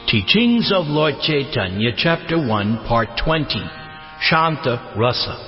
Teachings of Lord Chaitanya, Chapter 1, Part 20, Shanta Rasa.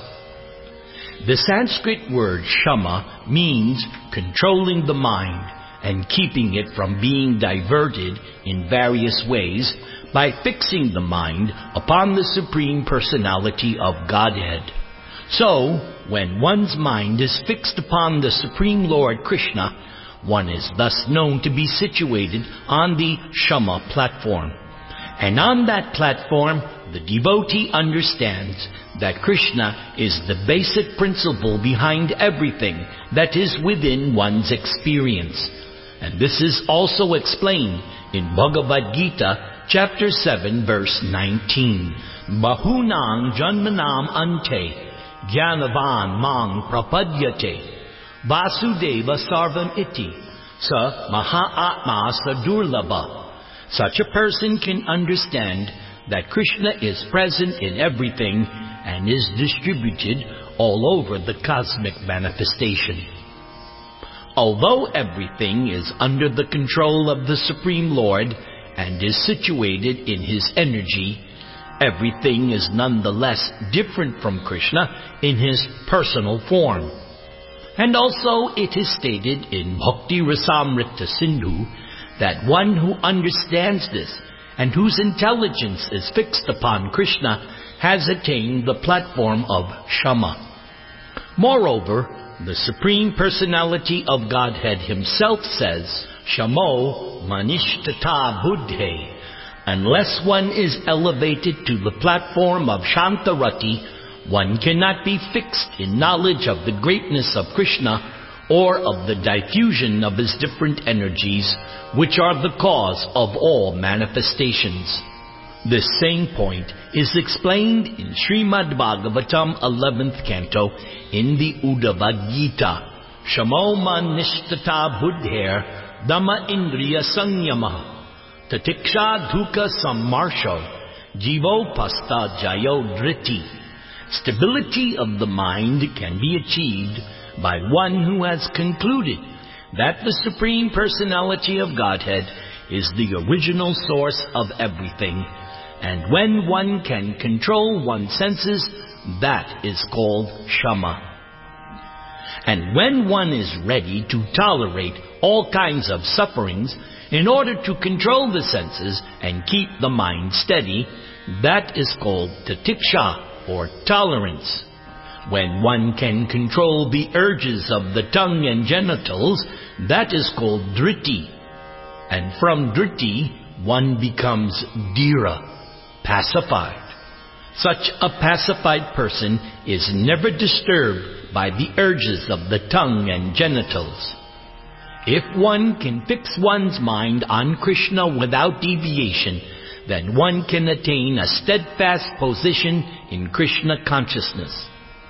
The Sanskrit word shama means controlling the mind and keeping it from being diverted in various ways by fixing the mind upon the Supreme Personality of Godhead. So, when one's mind is fixed upon the Supreme Lord Krishna, one is thus known to be situated on the Shama platform. And on that platform, the devotee understands that Krishna is the basic principle behind everything that is within one's experience. And this is also explained in Bhagavad Gita, Chapter 7, verse 19. Bahunang janmanam ante jnanavan mang prapadyate Vasudeva sarvam iti sa mahatma sadurlabha. Such a person can understand that Krishna is present in everything and is distributed all over the cosmic manifestation. Although everything is under the control of the Supreme Lord and is situated in His energy, everything is nonetheless different from Krishna in His personal form. And also it is stated in Bhakti Rasamrita Sindhu that one who understands this and whose intelligence is fixed upon Krishna has attained the platform of Shama. Moreover, the Supreme Personality of Godhead Himself says, Shamo manishtata buddhe. Unless one is elevated to the platform of Shantarati, one cannot be fixed in knowledge of the greatness of Krishna or of the diffusion of His different energies, which are the cause of all manifestations. This same point is explained in Srimad Bhagavatam 11th Canto in the Uddhava Gita. Shamo manishtata buddher dhamma indriya sanyama tatiksha dhuka sammarsho jivo pasta jayo driti. Stability of the mind can be achieved by one who has concluded that the Supreme Personality of Godhead is the original source of everything, and when one can control one's senses, that is called Shama. And when one is ready to tolerate all kinds of sufferings in order to control the senses and keep the mind steady, that is called Tatiksha, or tolerance. When one can control the urges of the tongue and genitals, that is called Driti. And from Driti, one becomes Dhira, pacified. Such a pacified person is never disturbed by the urges of the tongue and genitals. If one can fix one's mind on Krishna without deviation, then one can attain a steadfast position in Krishna consciousness.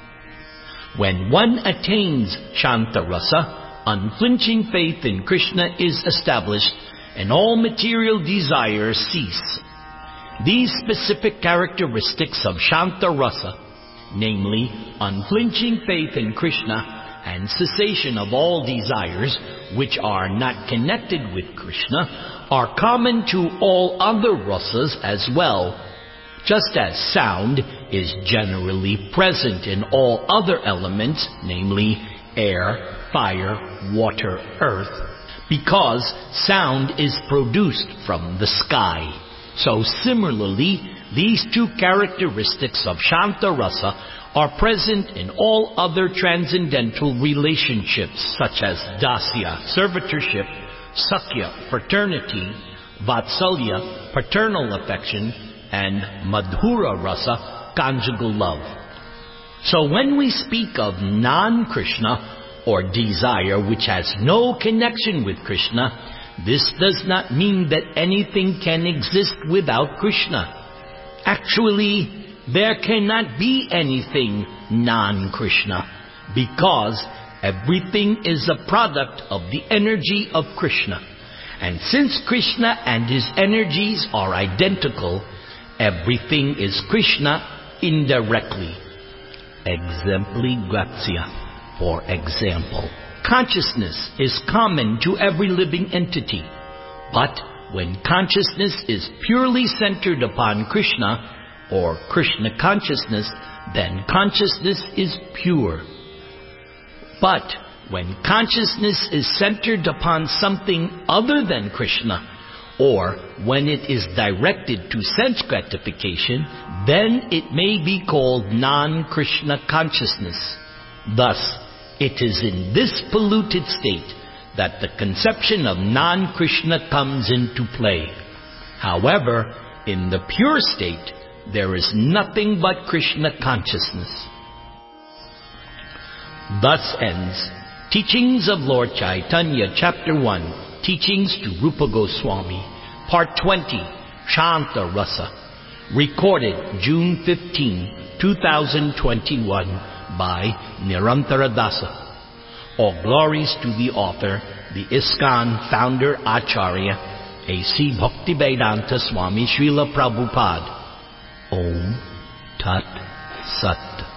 When one attains Shanta Rasa, unflinching faith in Krishna is established and all material desires cease. These specific characteristics of Shanta Rasa, namely unflinching faith in Krishna and cessation of all desires which are not connected with Krishna, are common to all other rasas as well, just as sound is generally present in all other elements, namely air, fire, water, earth, because sound is produced from the sky. So similarly, these two characteristics of Shanta Rasa are present in all other transcendental relationships, such as Dasya, servitorship, Sakya, fraternity, Vatsalya, paternal affection, and Madhura Rasa, conjugal love. So when we speak of non-Krishna, or desire which has no connection with Krishna, this does not mean that anything can exist without Krishna. Actually, there cannot be anything non-Krishna, because everything is a product of the energy of Krishna. And since Krishna and His energies are identical, everything is Krishna indirectly. Exempli gratia. For example, consciousness is common to every living entity, but when consciousness is purely centered upon Krishna, or Krishna consciousness, then consciousness is pure. But when consciousness is centered upon something other than Krishna, or when it is directed to sense gratification, then it may be called non-Krishna consciousness. Thus, it is in this polluted state that the conception of non-Krishna comes into play. However, in the pure state, there is nothing but Krishna consciousness. Thus ends Teachings of Lord Chaitanya, Chapter 1, Teachings to Rupa Goswami, Part 20, Shanta Rasa, recorded June 15, 2021 by Nirantara Dasa. All glories to the author, the ISKCON founder Acharya, A.C. Bhaktivedanta Swami Srila Prabhupada. Om Tat Sat.